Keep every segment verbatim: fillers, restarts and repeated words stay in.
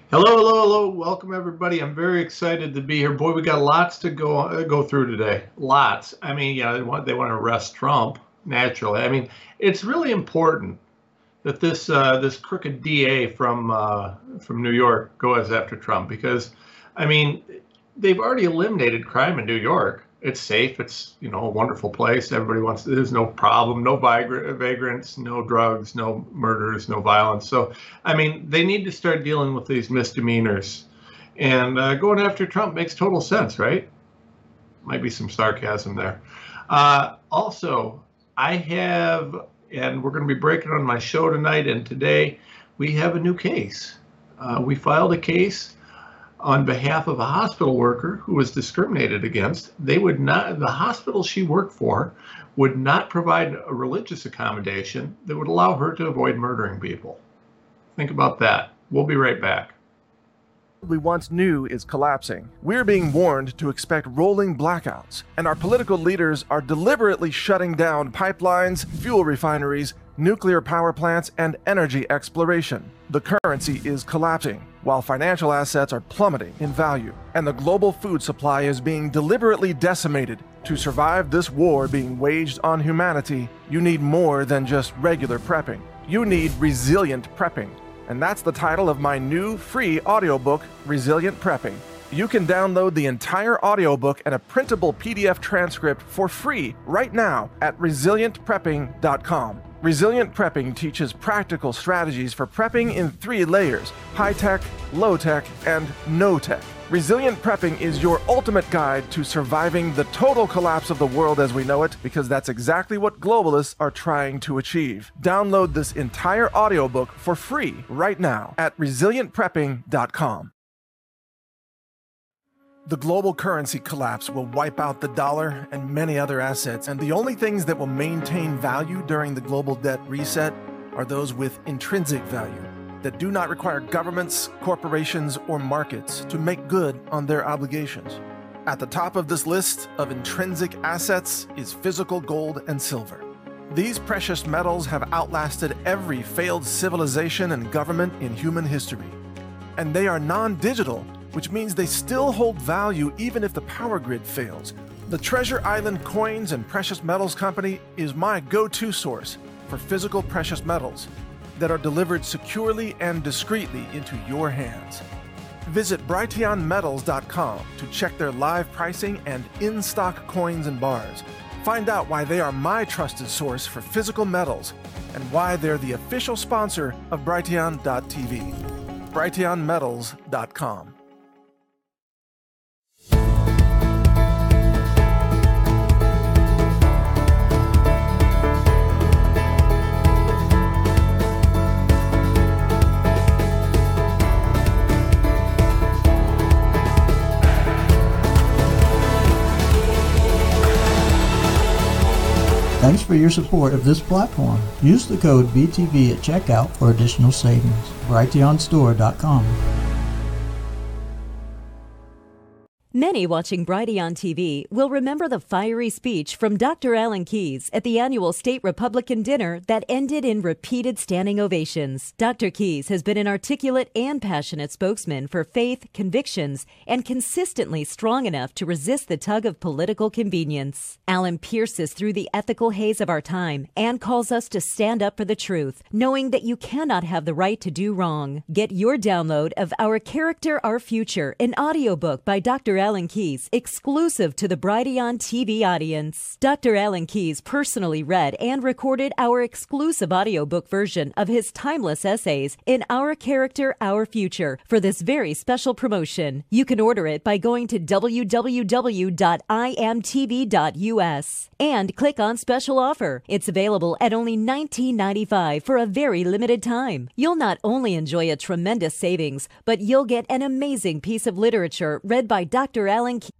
Hello, hello, hello. Welcome, everybody. I'm very excited to be here. Boy, we got lots to go uh, go through today. Lots. I mean, yeah, they want they want to arrest Trump, naturally. I mean, it's really important that this uh, this crooked D A from uh, from New York goes after Trump because, I mean, they've already eliminated crime in New York. It's safe. It's, you know, a wonderful place. Everybody wants. There's no problem. No vigr- vagrants. No drugs. No murders. No violence. So, I mean, they need to start dealing with these misdemeanors, and uh, going after Trump makes total sense, right? Might be some sarcasm there. Uh, also, I have, and we're going to be breaking on my show tonight and today. We have a new case. Uh, we filed a case on behalf of a hospital worker who was discriminated against. They would not, the hospital she worked for would not provide a religious accommodation that would allow her to avoid murdering people. Think about that. We'll be right back. We once knew is collapsing. We're being warned to expect rolling blackouts, and our political leaders are deliberately shutting down pipelines, fuel refineries, nuclear power plants, and energy exploration. The currency is collapsing, while financial assets are plummeting in value, and the global food supply is being deliberately decimated. To survive this war being waged on humanity, you need more than just regular prepping. You need resilient prepping. And that's the title of my new free audiobook, Resilient Prepping. You can download the entire audiobook and a printable P D F transcript for free right now at resilient prepping dot com. Resilient Prepping teaches practical strategies for prepping in three layers: high-tech, low-tech, and no-tech. Resilient Prepping is your ultimate guide to surviving the total collapse of the world as we know it, because that's exactly what globalists are trying to achieve. Download this entire audiobook for free right now at resilient prepping dot com. The global currency collapse will wipe out the dollar and many other assets, and the only things that will maintain value during the global debt reset are those with intrinsic value that do not require governments, corporations, or markets to make good on their obligations. At the top of this list of intrinsic assets is physical gold and silver. These precious metals have outlasted every failed civilization and government in human history. And they are non-digital, which means they still hold value even if the power grid fails. The Treasure Island Coins and Precious Metals Company is my go-to source for physical precious metals that are delivered securely and discreetly into your hands. Visit brighteon metals dot com to check their live pricing and in-stock coins and bars. Find out why they are my trusted source for physical metals and why they're the official sponsor of brighteon dot t v. brighteon metals dot com. Thanks for your support of this platform. Use the code B T V at checkout for additional savings. brighteon store dot com. Many watching Brighteon T V will remember the fiery speech from Doctor Alan Keyes at the annual State Republican dinner that ended in repeated standing ovations. Doctor Keyes has been an articulate and passionate spokesman for faith, convictions, and consistently strong enough to resist the tug of political convenience. Alan pierces through the ethical haze of our time and calls us to stand up for the truth, knowing that you cannot have the right to do wrong. Get your download of Our Character, Our Future, an audiobook by Doctor Alan Keyes, exclusive to the Brighteon T V audience. Doctor Alan Keyes personally read and recorded our exclusive audiobook version of his timeless essays in Our Character, Our Future for this very special promotion. You can order it by going to w w w dot i m t v dot u s and click on special offer. It's available at only nineteen ninety-five dollars for a very limited time. You'll not only enjoy a tremendous savings, but you'll get an amazing piece of literature read by Doctor Doctor Alan Keyes.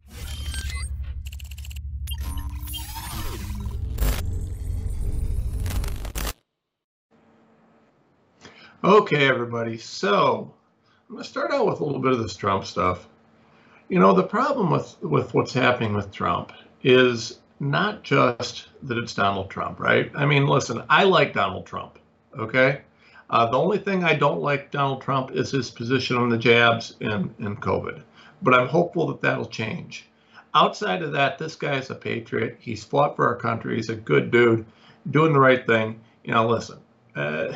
Okay, everybody. So I'm going to start out with a little bit of this Trump stuff. You know, the problem with, with what's happening with Trump is not just that it's Donald Trump, right? I mean, listen, I like Donald Trump, okay? Uh, the only thing I don't like Donald Trump is his position on the jabs and, and COVID. But I'm hopeful that that'll change. Outside of that, this guy is a patriot. He's fought for our country. He's a good dude, doing the right thing. You know, listen, uh,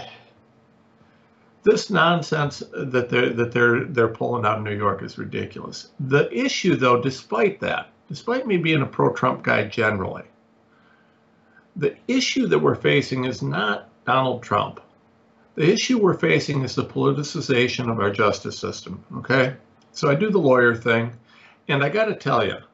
this nonsense that they're that they're they're pulling out of New York is ridiculous. The issue, though, despite that, despite me being a pro-Trump guy generally, the issue that we're facing is not Donald Trump. The issue we're facing is the politicization of our justice system. Okay, so I do the lawyer thing, and I got to tell you,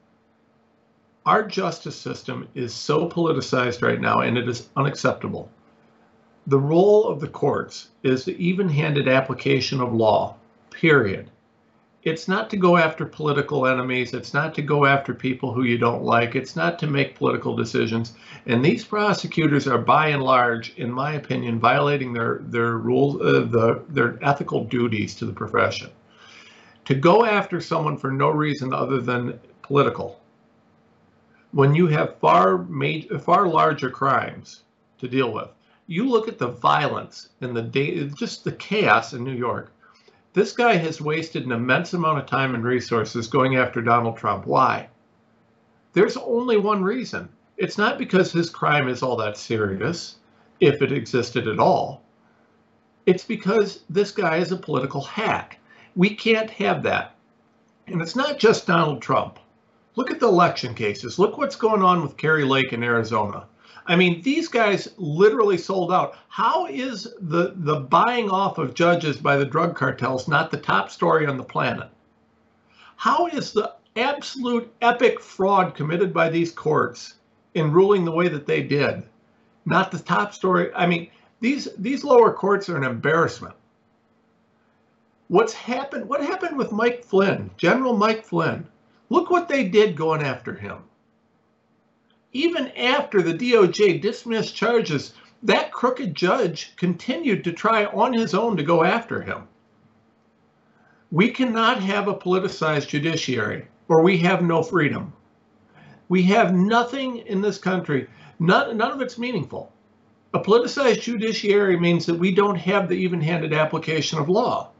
our justice system is so politicized right now, and it is unacceptable. The role of the courts is the even-handed application of law, period. It's not to go after political enemies. It's not to go after people who you don't like. It's not to make political decisions. And these prosecutors are, by and large, in my opinion, violating their their rules, uh, the their ethical duties to the profession. To go after someone for no reason other than political, when you have far major, far larger crimes to deal with. You look at the violence and the day, just the chaos in New York. This guy has wasted an immense amount of time and resources going after Donald Trump. Why? There's only one reason. It's not because his crime is all that serious, if it existed at all. It's because this guy is a political hack. We can't have that. And it's not just Donald Trump. Look at the election cases. Look what's going on with Kari Lake in Arizona. I mean, these guys literally sold out. How is the, the buying off of judges by the drug cartels not the top story on the planet? How is the absolute epic fraud committed by these courts in ruling the way that they did not the top story? I mean, these, these lower courts are an embarrassment. What's happened? What happened with Mike Flynn, General Mike Flynn? Look what they did going after him. Even after the D O J dismissed charges, that crooked judge continued to try on his own to go after him. We cannot have a politicized judiciary, or we have no freedom. We have nothing in this country. None, none of it's meaningful. A politicized judiciary means that we don't have the even-handed application of law.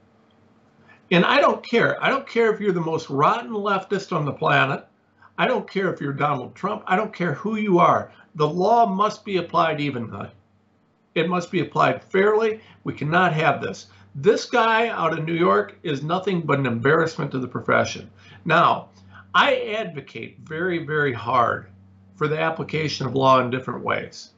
And I don't care. I don't care if you're the most rotten leftist on the planet. I don't care if you're Donald Trump. I don't care who you are. The law must be applied evenly. It must be applied fairly. We cannot have this. This guy out of New York is nothing but an embarrassment to the profession. Now, I advocate very, very hard for the application of law in different ways.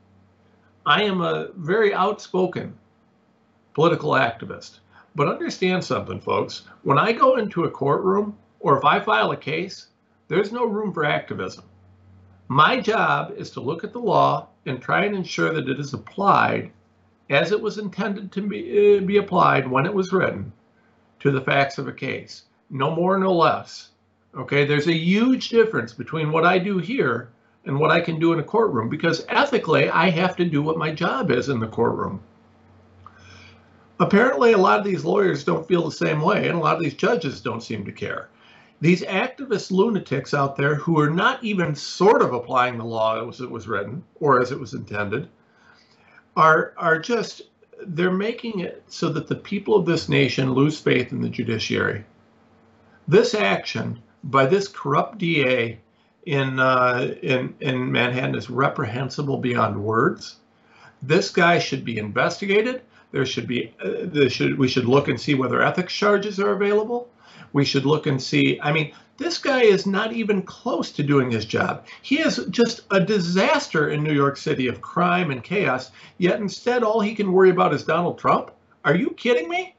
I am a very outspoken political activist. But understand something, folks. When I go into a courtroom, or if I file a case, there's no room for activism. My job is to look at the law and try and ensure that it is applied as it was intended to be, uh, be applied when it was written to the facts of a case. No more, no less. Okay, there's a huge difference between what I do here and what I can do in a courtroom, because ethically, I have to do what my job is in the courtroom. Apparently, a lot of these lawyers don't feel the same way, and a lot of these judges don't seem to care. These activist lunatics out there who are not even sort of applying the law as it was written or as it was intended are, are just, they're making it so that the people of this nation lose faith in the judiciary. This action by this corrupt D A in, uh, in, in Manhattan is reprehensible beyond words. This guy should be investigated. There should be, uh, there should, we should look and see whether ethics charges are available. We should look and see, I mean, this guy is not even close to doing his job. He is just a disaster in New York City of crime and chaos, yet instead all he can worry about is Donald Trump. Are you kidding me?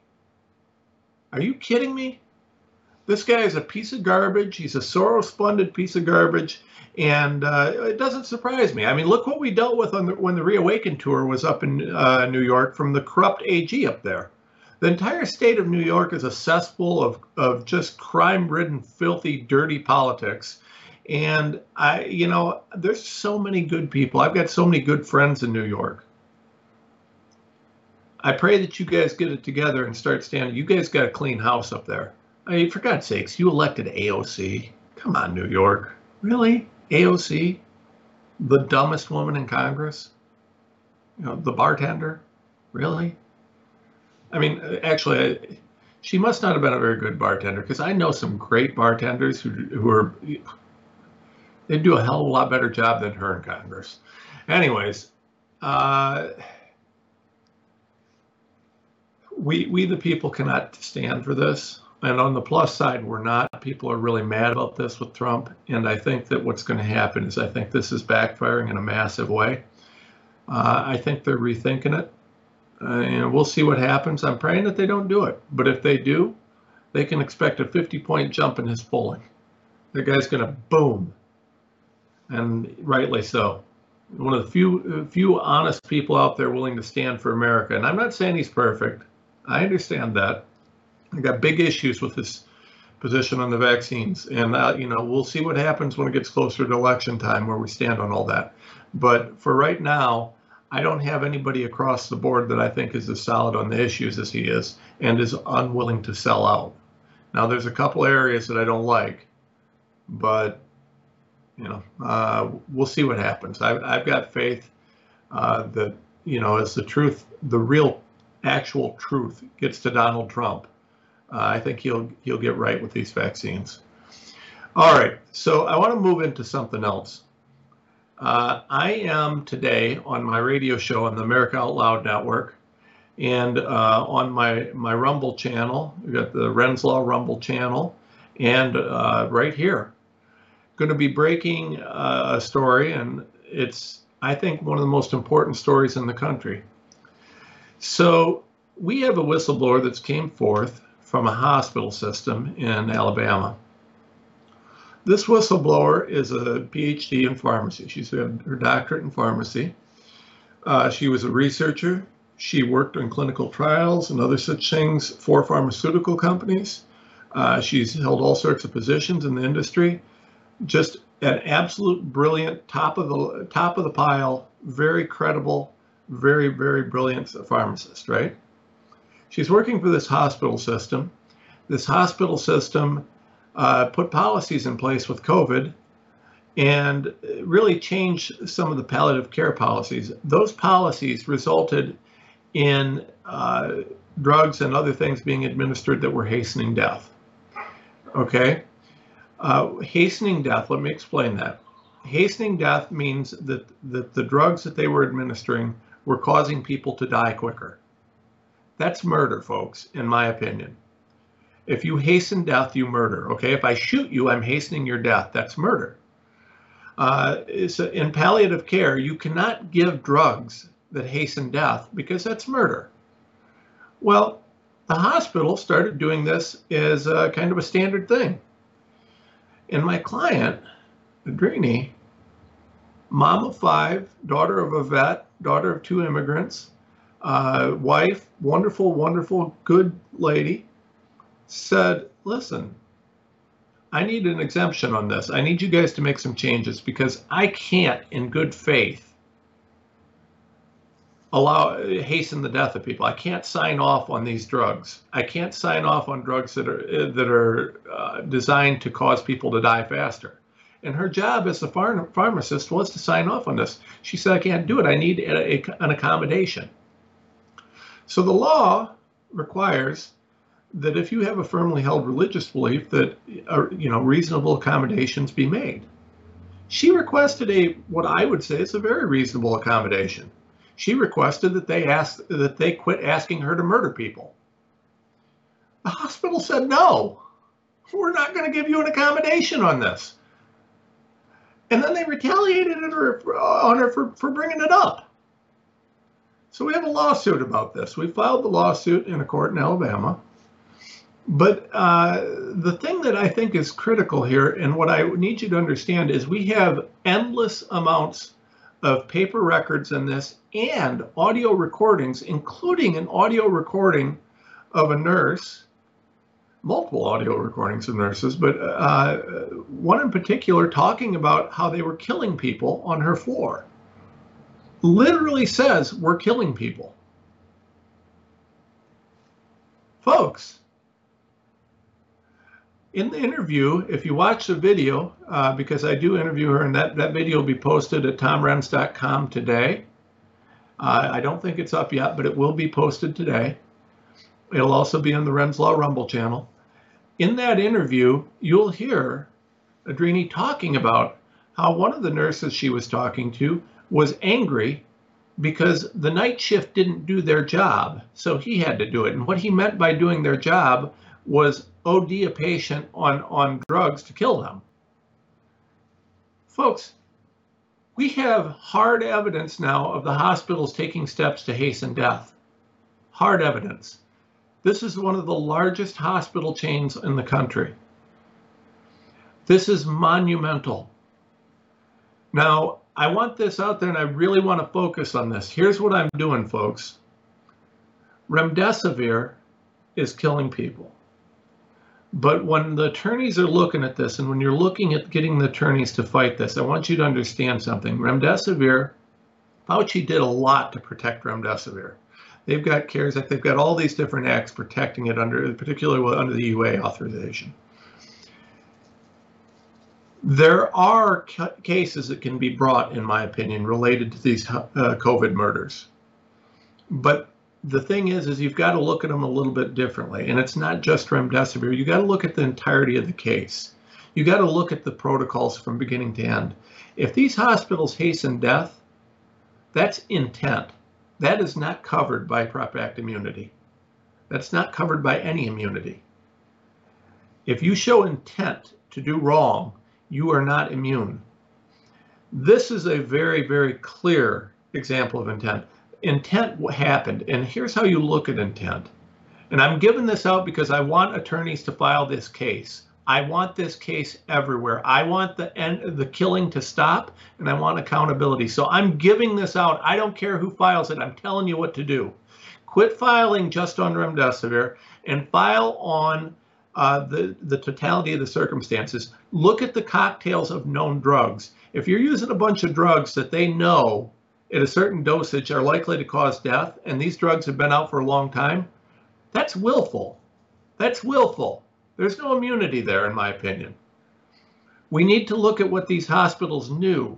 Are you kidding me? This guy is a piece of garbage. He's a Soros-funded piece of garbage. And uh, it doesn't surprise me. I mean, look what we dealt with on the, when the Reawaken tour was up in uh, New York from the corrupt A G up there. The entire state of New York is a cesspool of, of just crime-ridden, filthy, dirty politics. And, I, you know, there's so many good people. I've got so many good friends in New York. I pray that you guys get it together and start standing. You guys got a clean house up there. I mean, for God's sakes, you elected A O C. Come on, New York. Really? A O C? The dumbest woman in Congress? You know, the bartender? Really? I mean, actually, she must not have been a very good bartender, because I know some great bartenders who who are they do a hell of a lot better job than her in Congress. Anyways, uh, we we the people cannot stand for this. And on the plus side, we're not. People are really mad about this with Trump. And I think that what's going to happen is I think this is backfiring in a massive way. Uh, I think they're rethinking it. Uh, and we'll see what happens. I'm praying that they don't do it. But if they do, they can expect a fifty point jump in his polling. The guy's going to boom. And rightly so. One of the few, few honest people out there willing to stand for America. And I'm not saying he's perfect. I understand that. I got big issues with his position on the vaccines, and uh, you know, we'll see what happens when it gets closer to election time, where we stand on all that. But for right now, I don't have anybody across the board that I think is as solid on the issues as he is, and is unwilling to sell out. Now, there's a couple areas that I don't like, but you know, uh, we'll see what happens. I've, I've got faith uh, that, you know, as the truth, the real, actual truth gets to Donald Trump, Uh, I think he'll he'll get right with these vaccines. All right, so I want to move into something else. Uh, I am today on my radio show on the America Out Loud Network, and uh, on my my Rumble channel. We got the Renslaw Rumble channel, and uh, right here, going to be breaking uh, a story, and it's, I think, one of the most important stories in the country. So we have a whistleblower that's came forth from a hospital system in Alabama. This whistleblower is a P H D in pharmacy. She's had her doctorate in pharmacy. Uh, she was a researcher. She worked on clinical trials and other such things for pharmaceutical companies. Uh, she's held all sorts of positions in the industry. Just an absolute brilliant, top of the top of the pile, very credible, very, very brilliant pharmacist, right? She's working for this hospital system. This hospital system uh, put policies in place with COVID and really changed some of the palliative care policies. Those policies resulted in uh, drugs and other things being administered that were hastening death. Okay? Uh, hastening death, let me explain that. Hastening death means that, that the drugs that they were administering were causing people to die quicker. That's murder, folks, in my opinion. If you hasten death, you murder, okay? If I shoot you, I'm hastening your death. That's murder. Uh, so in palliative care, you cannot give drugs that hasten death because that's murder. Well, the hospital started doing this as a kind of a standard thing. And my client, Adrini, mom of five, daughter of a vet, daughter of two immigrants, Uh, wife, wonderful, wonderful, good lady, said, listen, I need an exemption on this. I need you guys to make some changes because I can't, in good faith, allow, hasten the death of people. I can't sign off on these drugs. I can't sign off on drugs that are, that are uh, designed to cause people to die faster. And her job as a pharm pharmacist was to sign off on this. She said, I can't do it. I need a, a, an accommodation. So the law requires that if you have a firmly held religious belief that, uh, you know, reasonable accommodations be made. She requested a, what I would say is a very reasonable accommodation. She requested that they ask, that they quit asking her to murder people. The hospital said, no, we're not going to give you an accommodation on this. And then they retaliated at her, on her for, for bringing it up. So we have a lawsuit about this. We filed the lawsuit in a court in Alabama. But uh, the thing that I think is critical here, and what I need you to understand, is we have endless amounts of paper records in this and audio recordings, including an audio recording of a nurse, multiple audio recordings of nurses, but uh, one in particular talking about how they were killing people on her floor. Literally says we're killing people. Folks, in the interview, if you watch the video, uh, because I do interview her, and that, that video will be posted at tom renz dot com today. Uh, I don't think it's up yet, but it will be posted today. It'll also be on the Renslaw Rumble channel. In that interview, you'll hear Adrini talking about how one of the nurses she was talking to was angry because the night shift didn't do their job, so he had to do it. And what he meant by doing their job was O D a patient on, on drugs to kill them. Folks, we have hard evidence now of the hospitals taking steps to hasten death. Hard evidence. This is one of the largest hospital chains in the country. This is monumental. Now, I want this out there and I really want to focus on this. Here's what I'm doing, folks. Remdesivir is killing people. But when the attorneys are looking at this and when you're looking at getting the attorneys to fight this, I want you to understand something. Remdesivir, Fauci did a lot to protect Remdesivir. They've got CARES Act, they've got all these different acts protecting it, under, particularly under the E U A authorization. There are cases that can be brought, in my opinion, related to these uh, COVID murders. But the thing is, is you've got to look at them a little bit differently. And it's not just Remdesivir. You got to look at the entirety of the case. You got to look at the protocols from beginning to end. If these hospitals hasten death, that's intent. That is not covered by PrEP Act immunity. That's not covered by any immunity. If you show intent to do wrong, you are not immune. This is a very, very clear example of intent. Intent happened, and here's how you look at intent. And I'm giving this out because I want attorneys to file this case. I want this case everywhere. I want the end, the killing to stop, and I want accountability. So I'm giving this out. I don't care who files it. I'm telling you what to do. Quit filing just on Remdesivir and file on uh, the, the totality of the circumstances. Look at the cocktails of known drugs. If you're using a bunch of drugs that they know at a certain dosage are likely to cause death, and these drugs have been out for a long time, that's willful. That's willful. There's no immunity there, in my opinion. We need to look at what these hospitals knew.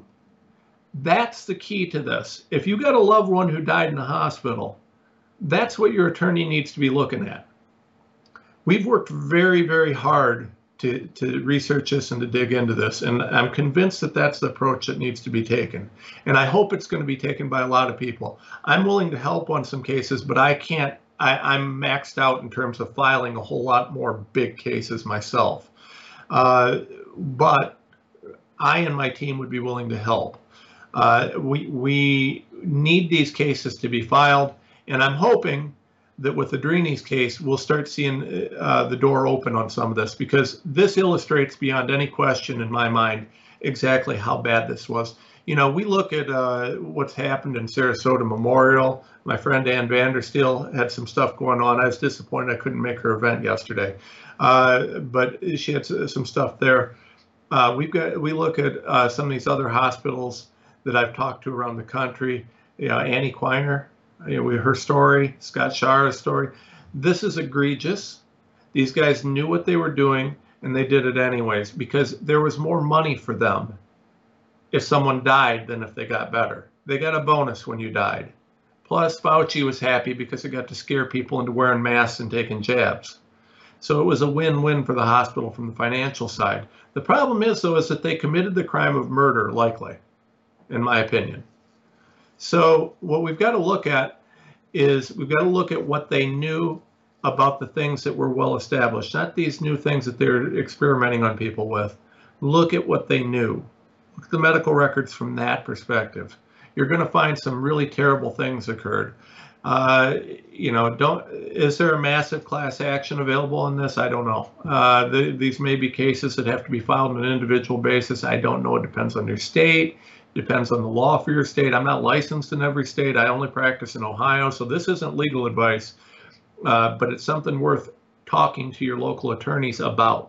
That's the key to this. If you got a loved one who died in a hospital, that's what your attorney needs to be looking at. We've worked very, very hard to, to research this and to dig into this, and I'm convinced that that's the approach that needs to be taken. And I hope it's going to be taken by a lot of people. I'm willing to help on some cases, but I can't I, I'm maxed out in terms of filing a whole lot more big cases myself. Uh, but I and my team would be willing to help. Uh, we, we need these cases to be filed, and I'm hoping that with Adrini's case, we'll start seeing uh, the door open on some of this, because this illustrates beyond any question in my mind exactly how bad this was. You know, we look at uh, what's happened in Sarasota Memorial. My friend Ann Vandersteel had some stuff going on. I was disappointed I couldn't make her event yesterday, uh, but she had some stuff there. Uh, we've got. We look at uh, some of these other hospitals that I've talked to around the country. You know, Annie Quiner, you know, we, her story, Scott Shara's story. This is egregious. These guys knew what they were doing, and they did it anyways because there was more money for them if someone died than if they got better. They got a bonus when you died. Plus, Fauci was happy because it got to scare people into wearing masks and taking jabs. So it was a win-win for the hospital from the financial side. The problem is, though, is that they committed the crime of murder, likely, in my opinion. So what we've got to look at is we've got to look at what they knew about the things that were well established, not these new things that they're experimenting on people with. Look at what they knew. Look at the medical records from that perspective. You're going to find some really terrible things occurred. Uh, you know, don't. Is there a massive class action available on this? I don't know. Uh, the, these may be cases that have to be filed on an individual basis. I don't know. It depends on your state. Depends on the law for your state. I'm not licensed in every state. I only practice in Ohio, so this isn't legal advice, uh, but it's something worth talking to your local attorneys about.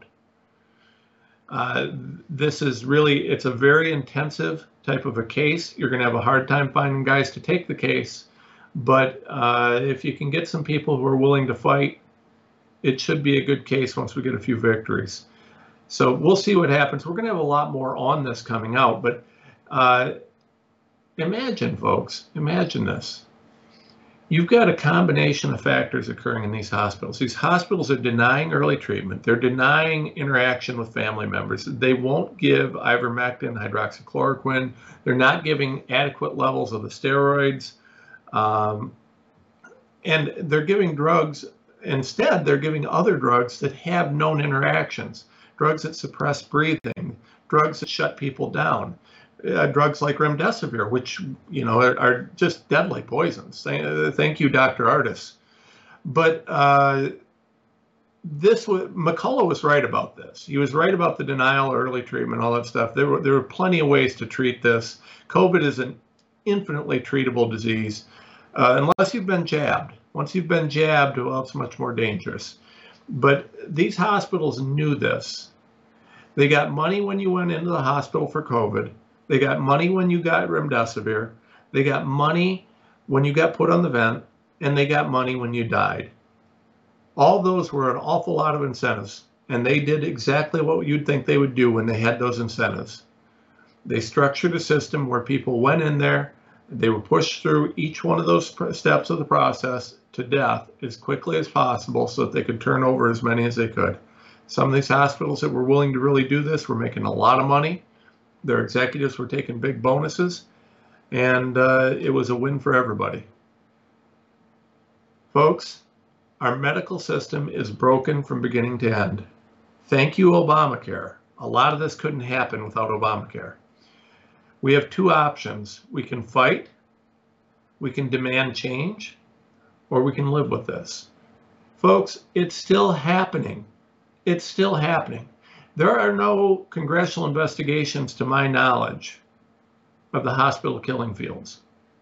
Uh, this is really, it's a very intensive type of a case. You're going to have a hard time finding guys to take the case, but uh, if you can get some people who are willing to fight, it should be a good case once we get a few victories. So we'll see what happens. We're going to have a lot more on this coming out, but uh, imagine, folks, imagine this. You've got a combination of factors occurring in these hospitals. These hospitals are denying early treatment. They're denying interaction with family members. They won't give ivermectin, hydroxychloroquine. They're not giving adequate levels of the steroids. Um, and they're giving drugs, instead, they're giving other drugs that have known interactions, drugs that suppress breathing, drugs that shut people down. Uh, drugs like remdesivir, which, you know, are, are just deadly poisons. Thank, uh, thank you, Doctor Artis. But uh, this was, McCullough was right about this. He was right about the denial, early treatment, all that stuff. There were there were plenty of ways to treat this. COVID is an infinitely treatable disease, uh, unless you've been jabbed. Once you've been jabbed, well, it's much more dangerous. But these hospitals knew this. They got money when you went into the hospital for COVID. They got money when you got remdesivir. They got money when you got put on the vent, and they got money when you died. All those were an awful lot of incentives, and they did exactly what you'd think they would do when they had those incentives. They structured a system where people went in there, they were pushed through each one of those steps of the process to death as quickly as possible so that they could turn over as many as they could. Some of these hospitals that were willing to really do this were making a lot of money. Their executives were taking big bonuses, and uh, it was a win for everybody. Folks, our medical system is broken from beginning to end. Thank you, Obamacare. A lot of this couldn't happen without Obamacare. We have two options. We can fight, we can demand change, or we can live with this. Folks, it's still happening. It's still happening. There are no congressional investigations, to my knowledge, of the hospital killing fields.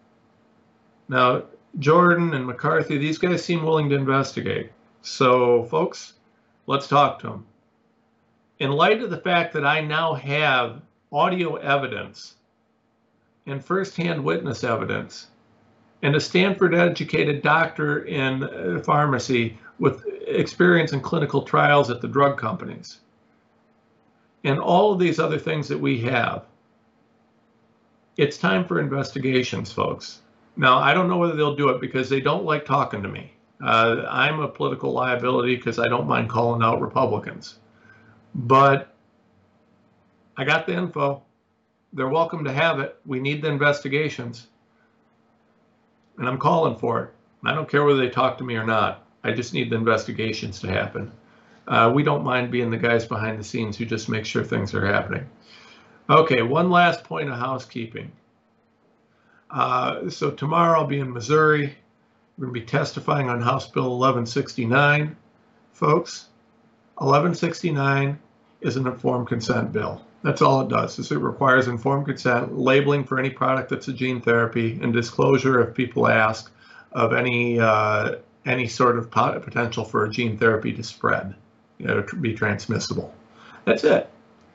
Now, Jordan and McCarthy, these guys seem willing to investigate. So, folks, let's talk to them. In light of the fact that I now have audio evidence and firsthand witness evidence, and a Stanford-educated doctor in pharmacy with experience in clinical trials at the drug companies, and all of these other things that we have, it's time for investigations, folks. Now, I don't know whether they'll do it because they don't like talking to me. Uh, I'm a political liability because I don't mind calling out Republicans. But I got the info. They're welcome to have it. We need the investigations. And I'm calling for it. I don't care whether they talk to me or not. I just need the investigations to happen. Uh, we don't mind being the guys behind the scenes who just make sure things are happening. Okay, one last point of housekeeping. Uh, so tomorrow I'll be in Missouri. We're going to be testifying on House Bill eleven sixty-nine. Folks, eleven sixty-nine is an informed consent bill. That's all it does, is it requires informed consent, labeling for any product that's a gene therapy, and disclosure, if people ask, of any uh, any sort of potential for a gene therapy to spread, you know, to be transmissible. That's it.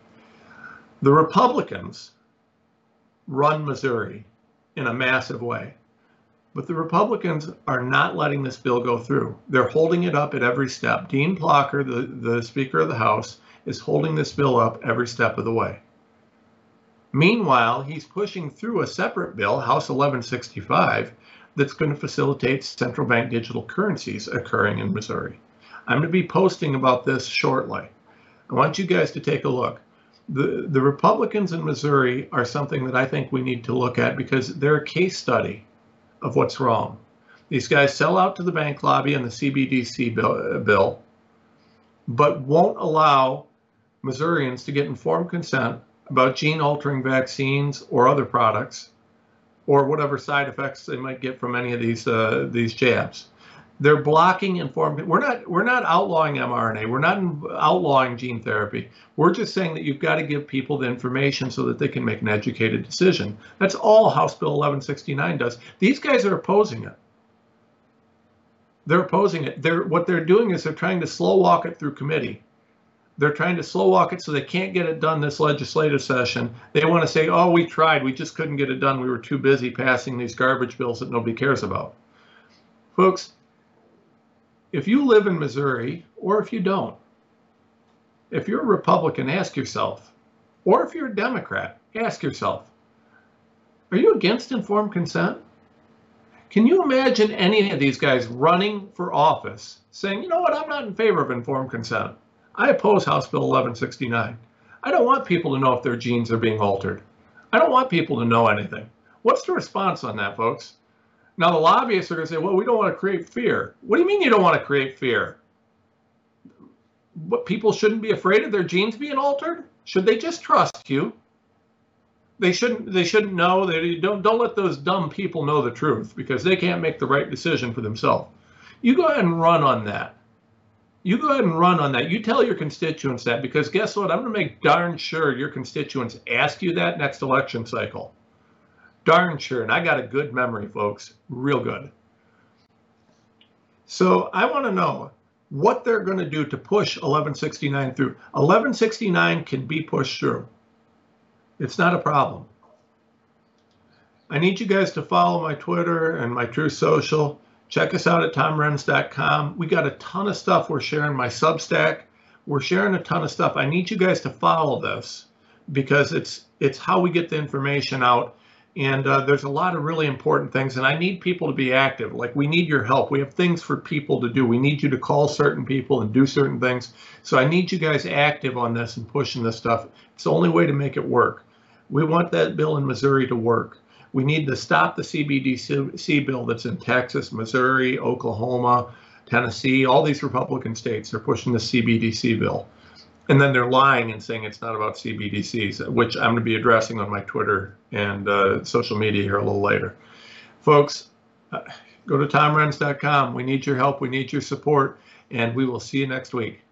The Republicans run Missouri in a massive way, but the Republicans are not letting this bill go through. They're holding it up at every step. Dean Plocher, the, the Speaker of the House, is holding this bill up every step of the way. Meanwhile, he's pushing through a separate bill, House eleven sixty-five, that's going to facilitate central bank digital currencies occurring in Missouri. I'm going to be posting about this shortly. I want you guys to take a look. The, the Republicans in Missouri are something that I think we need to look at because they're a case study of what's wrong. These guys sell out to the bank lobby and the C B D C bill, bill but won't allow Missourians to get informed consent about gene-altering vaccines or other products, or whatever side effects they might get from any of these uh, these jabs. They're blocking informed. We're not we're not outlawing mRNA. We're not outlawing gene therapy. We're just saying that you've got to give people the information so that they can make an educated decision. That's all House Bill eleven sixty-nine does. These guys are opposing it. They're opposing it. They're what they're doing is they're trying to slow walk it through committee. They're trying to slow walk it so they can't get it done this legislative session. They want to say, oh, we tried, we just couldn't get it done. We were too busy passing these garbage bills that nobody cares about. Folks, if you live in Missouri, or if you don't, if you're a Republican, ask yourself, or if you're a Democrat, ask yourself, are you against informed consent? Can you imagine any of these guys running for office saying, you know what, I'm not in favor of informed consent. I oppose House Bill eleven sixty-nine. I don't want people to know if their genes are being altered. I don't want people to know anything. What's the response on that, folks? Now, the lobbyists are going to say, well, we don't want to create fear. What do you mean you don't want to create fear? What, people shouldn't be afraid of their genes being altered? Should they just trust you? They shouldn't, they shouldn't know. They don't, don't let those dumb people know the truth, because they can't make the right decision for themselves. You go ahead and run on that. You go ahead and run on that. You tell your constituents that, because guess what? I'm going to make darn sure your constituents ask you that next election cycle. Darn sure. And I got a good memory, folks. Real good. So I want to know what they're going to do to push eleven sixty-nine through. eleven sixty-nine can be pushed through. It's not a problem. I need you guys to follow my Twitter and my Truth Social. Check us out at tom renz dot com. We got a ton of stuff we're sharing. My Substack, we're sharing a ton of stuff. I need you guys to follow this, because it's it's how we get the information out. And uh, there's a lot of really important things, and I need people to be active. Like, we need your help. We have things for people to do. We need you to call certain people and do certain things. So I need you guys active on this and pushing this stuff. It's the only way to make it work. We want that bill in Missouri to work. We need to stop the C B D C bill that's in Texas, Missouri, Oklahoma, Tennessee, all these Republican states. They're pushing the C B D C bill. And then they're lying and saying it's not about C B D Cs, which I'm going to be addressing on my Twitter and uh, social media here a little later. Folks, uh, go to tom renz dot com. We need your help. We need your support. And we will see you next week.